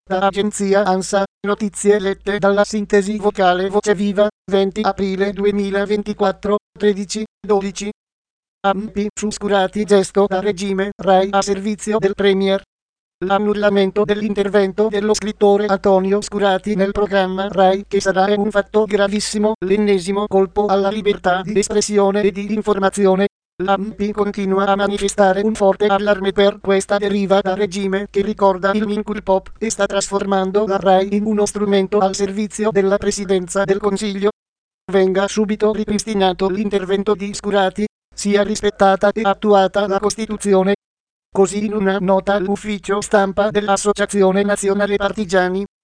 Da agenzia ANSA, notizie lette dalla sintesi vocale Voce Viva, 20 aprile 2024, 13:12. ANPI su Scurati, gesto da regime Rai a servizio del Premier. L'annullamento dell'intervento dello scrittore Antonio Scurati nel programma Rai, che sarà un fatto gravissimo, l'ennesimo colpo alla libertà di espressione e di informazione. L'ANPI continua a manifestare un forte allarme per questa deriva da regime che ricorda il Minculpop e sta trasformando la Rai in uno strumento al servizio della Presidenza del Consiglio. Venga subito ripristinato l'intervento di Scurati, sia rispettata e attuata la Costituzione. Così in una nota l'ufficio stampa dell'Associazione Nazionale Partigiani